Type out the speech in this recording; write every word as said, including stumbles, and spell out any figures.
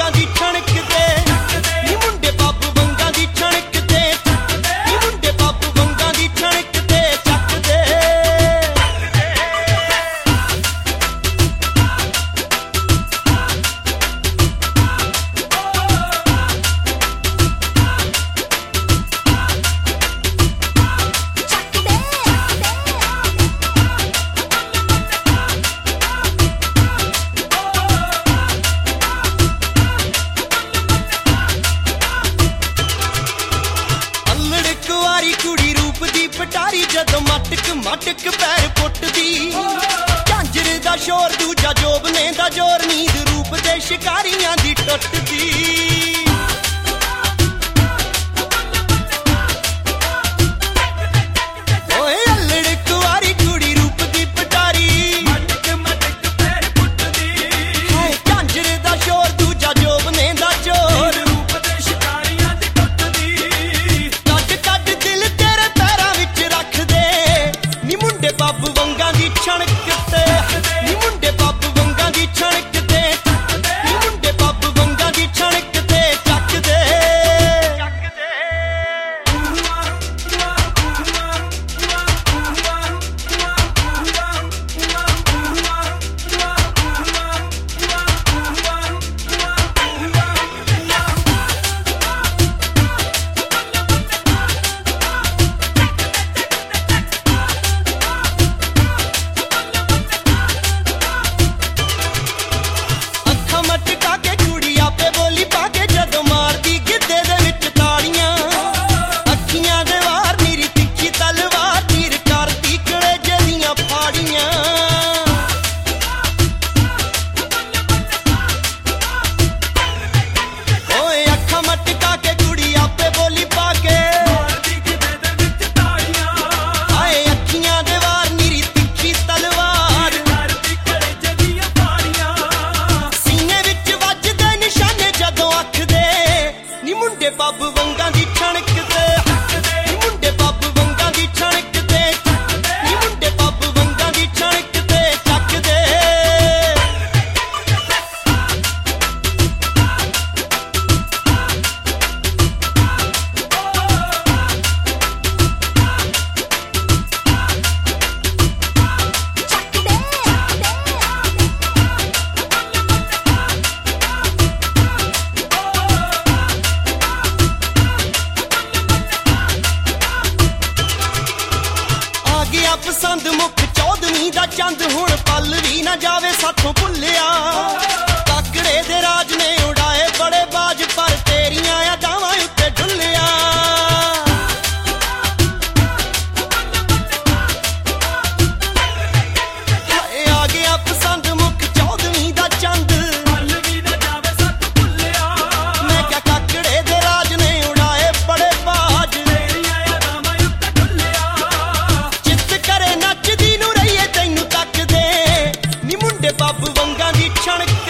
ਵੰਗਾਂ ਦੀ ਛਣਕ ਦੇ ਨੀ ਮੁੰਡੇ ਪੱਬ ਵੰਗਾਂ ਦੀ ਛਣਕ ਦੇ ਨੀ ਮੁੰਡੇ ਪੱਬ ਵੰਗਾਂ ਦੀ ਛਣਕ ਦੇ ਚੱਕਦੇ ਕੁੜੀ ਰੂਪ ਦੀ ਪਟਾਰੀ ਜਦੋਂ ਮਟਕ ਮਟਕ ਪੈਰ ਪੁੱਟਦੀ ਝਾਂਜਰ ਦਾ ਸ਼ੋਰ ਦੂਜਾ ਜੋਬਨੇ ਦਾ ਜ਼ੋਰ ਨੀਂਦ ਰੂਪ ਦੇ ਸ਼ਿਕਾਰੀਆਂ ਦੀ ਟੁੱਟਦੀ ਓਏ ਅਲੜ ਕੁਆਰੀ ਕੁੜੀ ਰੂਪ ਦੀ ਪਟਾਰੀ ਮਟਕ ਮਟਕ ਪੈਰ ਪੁੱਟਦੀ ਹਾਏ ਝਾਂਜਰ ਦਾ ਸ਼ੋਰ ਦੂਜਾ ਜੋਬਨੇ ਦਾ ਜ਼ੋਰ ਰੂਪ ਦੇ ਸ਼ਿਕਾਰੀਆਂ ਦੀ ਟੁੱਟਦੀ ਕੱਟ ਕੱਟ ਦਿਲ ਤੇਰੇ ਪੈਰਾਂ ਵਿੱਚ ਰੱਖ ਦੇ ਨੀ ਮੁੰਡੇ ਪੱਬ ਵੰਗਾਂ ਦੀ ਛਣਕ ਤੇ ਨੀ ਮੁੰਡੇ ਪੱਬ ਵੰਗਾਂ ਦੀ ਛਣਕ ਤੇ ਨੀ ਮੁੰਡੇ ਪੱਬ ਵੰਗਾਂ ਦੀ ਛਣਕ ਤੇ ਚੱਕਦੇ ਪੱਬ ਵੰਗਾਂ ਦੀ ਛਣਕ ਤੇ ਨੀ ਮੁੰਡੇ ਪੱਬ ਵੰਗਾਂ ਦੀ ਛਣਕ ਤੇ ਨੀ ਮੁੰਡੇ ਪੱਬ ਵੰਗਾਂ ਦੀ ਛਣਕ ਤੇ ਚੱਕਦੇ ਪਸੰਦ ਮੁੱਖ ਚੌਦਵੀਂ ਦਾ ਚੰਦ ਹੁਣ ਪਲ ਵੀ ਨਾ ਜਾਵੇ ਸਾਥੋਂ ਭੁੱਲਿਆ ਕਾਕੜੇ ਦੇ ਰਾਜ ਨੇ ਉਡਾਏ ਬੜੇ ਬਾਜ ਪਰ ਤੇਰੀਆਂ ਅਦਾਵਾਂ ਉੱਤੇ ਡੁੱਲਿਆ ਹਾਏ ਆ ਗਿਆ ਪਸੰਦ ਮੁੱਖ ਚੌਦਵੀਂ ਦਾ ਚੰਦ ਪਲ ਵੀ ਨਾ ਜਾਵੇ ਸਾਥੋਂ ਭੁੱਲਿਆ ਮੈਂ ਕਿਹਾ ਕਾਕੜੇ ਦੇ ਰਾਜ ਨੇ ਉਡਾਏ ਬੜੇ ਬਾਜ ਤੇਰੀਆਂ ਅਦਾਵਾਂ ਉੱਤੇ ਡੁੱਲਿਆ ਚਿੱਤ ਕਰੇ ਨੱਚਦੀ ਨੂੰ ਰਹੀਏ ਤੈਨੂੰ ਤੱਕਦੇ ਨੀ ਮੁੰਡੇ ਪੱਬ ਵੰਗਾਂ ਦੀ ਛਣਕ